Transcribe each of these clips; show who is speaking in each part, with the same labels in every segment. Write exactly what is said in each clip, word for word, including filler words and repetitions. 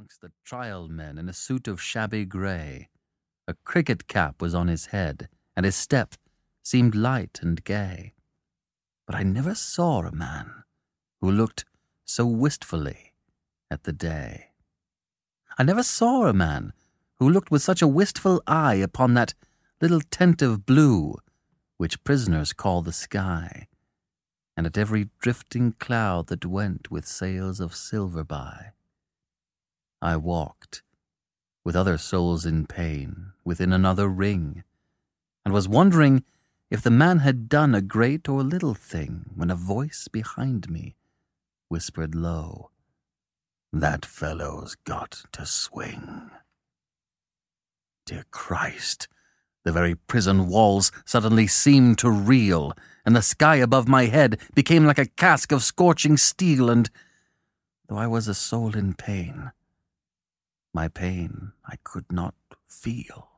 Speaker 1: amongst the trial men in a suit of shabby grey. A cricket cap was on his head, and his step seemed light and gay. But I never saw a man who looked so wistfully at the day. I never saw a man who looked with such a wistful eye upon that little tent of blue which prisoners call the sky, and at every drifting cloud that went with sails of silver by. I walked, with other souls in pain, within another ring, and was wondering if the man had done a great or little thing, when a voice behind me whispered low, "That fellow's got to swing." Dear Christ, the very prison walls suddenly seemed to reel, and the sky above my head became like a cask of scorching steel, and, though I was a soul in pain, my pain I could not feel.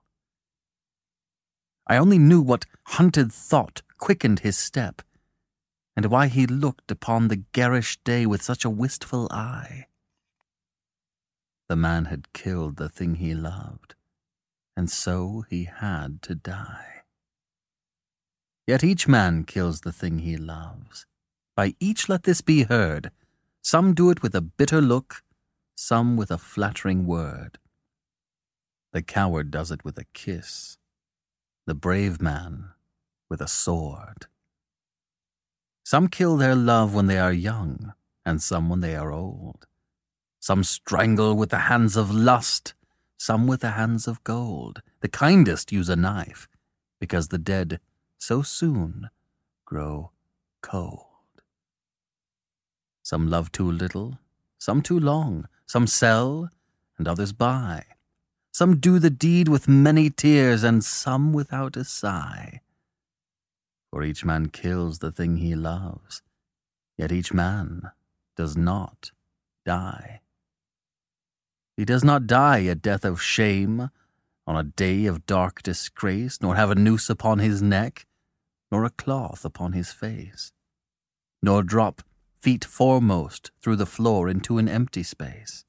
Speaker 1: I only knew what hunted thought quickened his step, and why he looked upon the garish day with such a wistful eye. The man had killed the thing he loved, and so he had to die. Yet each man kills the thing he loves. By each let this be heard. Some do it with a bitter look, some with a flattering word. The coward does it with a kiss, the brave man with a sword. Some kill their love when they are young, and some when they are old. Some strangle with the hands of lust, some with the hands of gold. The kindest use a knife, because the dead so soon grow cold. Some love too little, some too long. Some sell, and others buy. Some do the deed with many tears, and some without a sigh. For each man kills the thing he loves, yet each man does not die. He does not die a death of shame on a day of dark disgrace, nor have a noose upon his neck, nor a cloth upon his face, nor drop feet foremost through the floor into an empty space.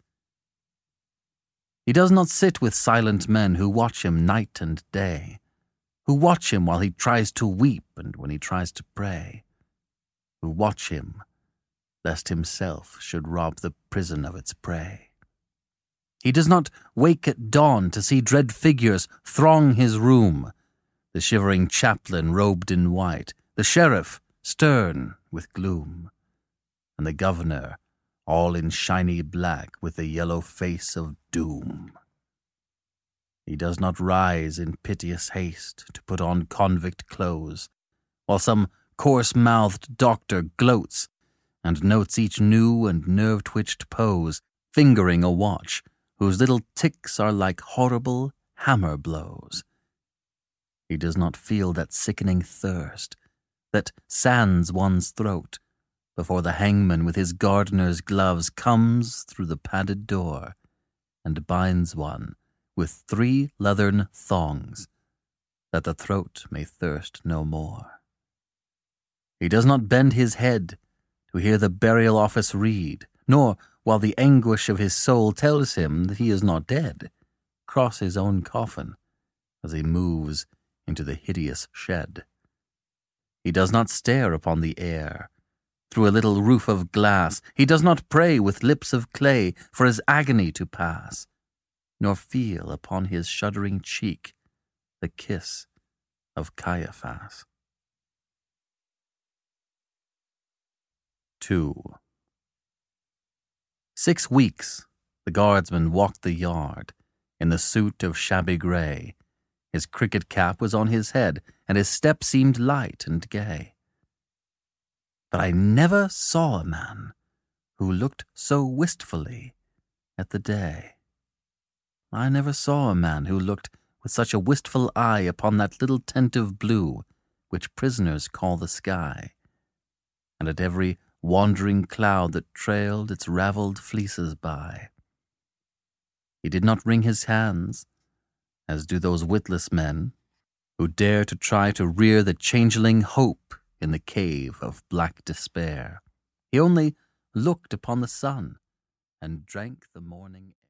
Speaker 1: He does not sit with silent men who watch him night and day, who watch him while he tries to weep and when he tries to pray, who watch him lest himself should rob the prison of its prey. He does not wake at dawn to see dread figures throng his room, the shivering chaplain robed in white, the sheriff stern with gloom, and the governor all in shiny black with the yellow face of doom. He does not rise in piteous haste to put on convict clothes, while some coarse-mouthed doctor gloats and notes each new and nerve-twitched pose, fingering a watch whose little ticks are like horrible hammer blows. He does not feel that sickening thirst that sands one's throat before the hangman with his gardener's gloves comes through the padded door and binds one with three leathern thongs, that the throat may thirst no more. He does not bend his head to hear the burial office read, nor, while the anguish of his soul tells him that he is not dead, cross his own coffin as he moves into the hideous shed. He does not stare upon the air through a little roof of glass. He does not pray with lips of clay for his agony to pass, nor feel upon his shuddering cheek the kiss of Caiaphas. Two. Six weeks the guardsman walked the yard in the suit of shabby grey. His cricket cap was on his head, and his step seemed light and gay. But I never saw a man who looked so wistfully at the day. I never saw a man who looked with such a wistful eye upon that little tent of blue which prisoners call the sky, and at every wandering cloud that trailed its ravelled fleeces by. He did not wring his hands, as do those witless men who dare to try to rear the changeling hope in the cave of black despair. He only looked upon the sun and drank the morning air.